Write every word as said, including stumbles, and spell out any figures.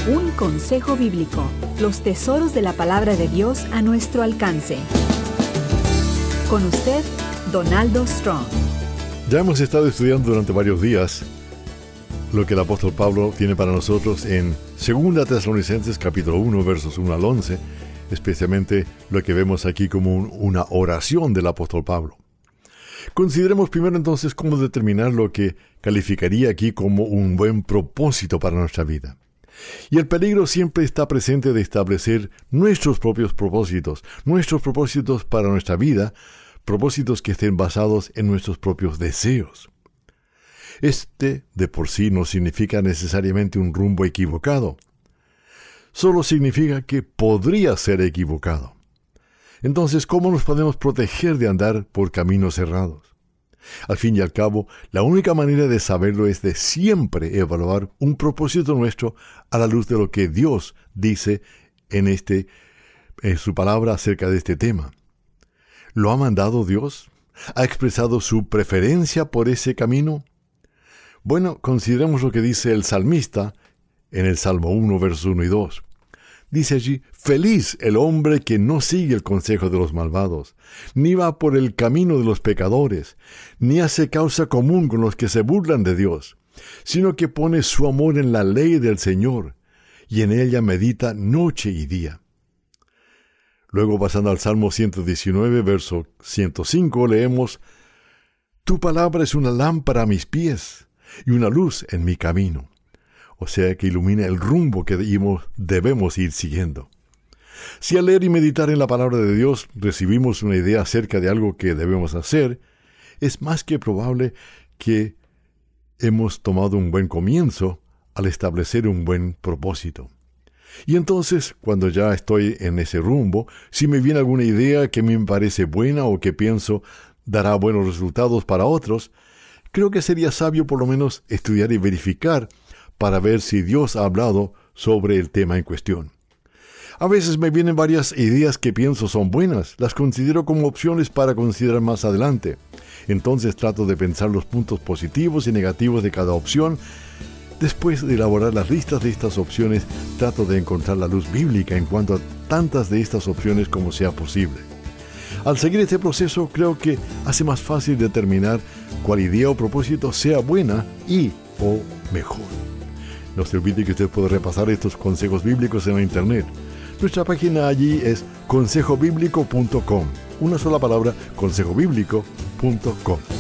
Un consejo bíblico. Los tesoros de la palabra de Dios a nuestro alcance. Con usted, Donaldo Strong. Ya hemos estado estudiando durante varios días lo que el apóstol Pablo tiene para nosotros en Segunda Tesalonicenses capítulo uno, versos uno al once, especialmente lo que vemos aquí como un, una oración del apóstol Pablo. Consideremos primero entonces cómo determinar lo que calificaría aquí como un buen propósito para nuestra vida. Y el peligro siempre está presente de establecer nuestros propios propósitos, nuestros propósitos para nuestra vida, propósitos que estén basados en nuestros propios deseos. Este, de por sí, no significa necesariamente un rumbo equivocado. Solo significa que podría ser equivocado. Entonces, ¿cómo nos podemos proteger de andar por caminos errados? Al fin y al cabo, la única manera de saberlo es de siempre evaluar un propósito nuestro a la luz de lo que Dios dice en, este, en su palabra acerca de este tema. ¿Lo ha mandado Dios? ¿Ha expresado su preferencia por ese camino? Bueno, consideremos lo que dice el salmista en el Salmo uno, versos uno y dos. Dice allí: «Feliz el hombre que no sigue el consejo de los malvados, ni va por el camino de los pecadores, ni hace causa común con los que se burlan de Dios, sino que pone su amor en la ley del Señor, y en ella medita noche y día». Luego, pasando al Salmo ciento diecinueve, verso ciento cinco, leemos: «Tu palabra es una lámpara a mis pies, y una luz en mi camino». O sea, que ilumina el rumbo que debemos ir siguiendo. Si al leer y meditar en la palabra de Dios recibimos una idea acerca de algo que debemos hacer, es más que probable que hemos tomado un buen comienzo al establecer un buen propósito. Y entonces, cuando ya estoy en ese rumbo, si me viene alguna idea que me parece buena o que pienso dará buenos resultados para otros, creo que sería sabio por lo menos estudiar y verificar para ver si Dios ha hablado sobre el tema en cuestión. A veces me vienen varias ideas que pienso son buenas, las considero como opciones para considerar más adelante. Entonces trato de pensar los puntos positivos y negativos de cada opción. Después de elaborar las listas de estas opciones, trato de encontrar la luz bíblica en cuanto a tantas de estas opciones como sea posible. Al seguir este proceso, creo que hace más fácil determinar cuál idea o propósito sea buena y o mejor. No se olvide que usted puede repasar estos consejos bíblicos en la internet. Nuestra página allí es consejo bíblico punto com. Una sola palabra, consejo bíblico punto com.